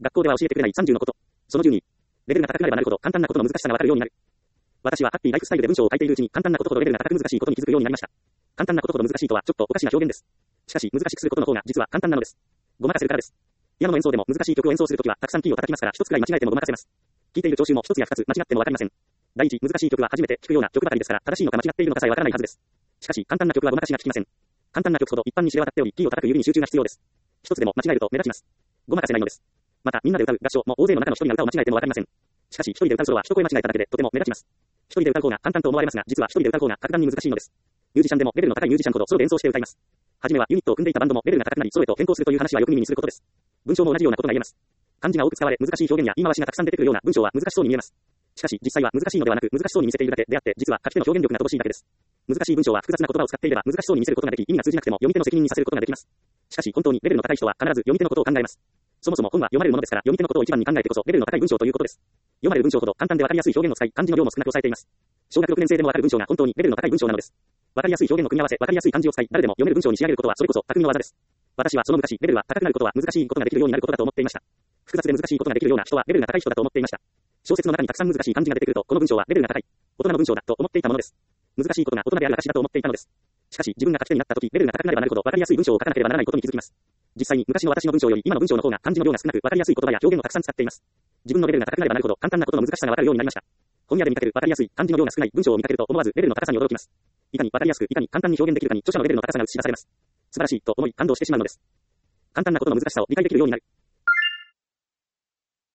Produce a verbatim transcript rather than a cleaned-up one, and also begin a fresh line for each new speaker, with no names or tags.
学校では教えてくれないさんじゅうのこと。そのじゅうに。レベルが高くなればなるほど簡単なことの難しさがわかるようになる。私はハッピーライフスタイルで文章を書いているうちに簡単なことほどレベルが高く難しいことに気づくようになりました。簡単なことほど難しいとはちょっとおかしな表現です。しかし難しくすることの方が実は簡単なのです。ごまかせるからです。ピアノの演奏でも難しい曲を演奏するときはたくさんキーを叩きますから一つくらい間違えてもごまかせます。聞いている聴衆も一つや二つ間違ってもわかりません。第一、難しい曲は初めて聞くような曲ばかりですから正しいのか間違っているのかさえわからないはずです。しかし簡単な曲はごまかしが効きません。簡単な曲ほど一般に知れ渡っておりキーを叩く指に集中が必要です。一つでも間違えると目立ちます。ごまかせないのです。またみんなで歌う合唱も大勢の中の一人が歌を間違えてもわかりません。しかし一人で歌うソロは一声間違えただけでとても目立ちます。一人で歌う方が簡単と思われますが実は一人で歌う方が格段に難しいのです。ミュージシャンでもレベルの高いミュージシャンほどソロで演奏して歌います。はじめはユニットを組んでいたバンドもレベルが高くなりソロへと変更するという話はよく耳にすることです。文章も同じようなことが言えます。漢字が多く使われ難しい表現や言い回しがたくさん出てくるような文章は難しそうに見えます。しかし実際は難しいのではなく難しそうに見せているだけであって実は書き手の表現力が乏しいだけです。難しい文章は複雑な言葉を使っていれば難しそうに見せることができ意味が通じなくても読み手の責任にさせることができます。しかし本当にレベルの高い人は必ず読み手のことを考えます。そもそも本は読まれるものですから読み手のことを一番に考えてこそレベルの高い文章ということです。読まれる文章ほど簡単でわかりやすい表現を使い漢字の量も少なく抑えています。小学ろくねん生でもわかる文章が本当にレベルの高い文章なのです。わかりやすい表現の組み合わせ、わかりやすい漢字を使い誰でも読める文章に仕上げることはそれこそ匠の技です。私はその昔レベルは高くなることは難しいことができるようになることだと思っていました。複雑で難しいことができるような人はレベルが高い人だと思っていました。小説の中にたくさん難しい漢字が出てくるとこの文章はレベルが高い大人の文章だと思っていたものです。難しいことが大人である証だと思っていたのです。しかし自分が書き手になった時レベルが高くなればなるほどわかりやすい文章を書かなければならないことに気づきます。実際に昔の私の文章より今の文章の方が漢字の量が少なくわかりやすい言葉や表現をたくさん使っています。自分のレベルが高くなればなるほど簡単なことの難しさがわかるようになりました。本屋で見かけるわかりやすい漢字の量が少ない文章を見かけると思わずレベルの高さに驚きます。いかにわかりやすくいかに簡単に表現できるかに著者のレベルの高さが映し出されます。素晴らしいと思い感動してしまうのです。簡単なことの難しさを理解できるようになる。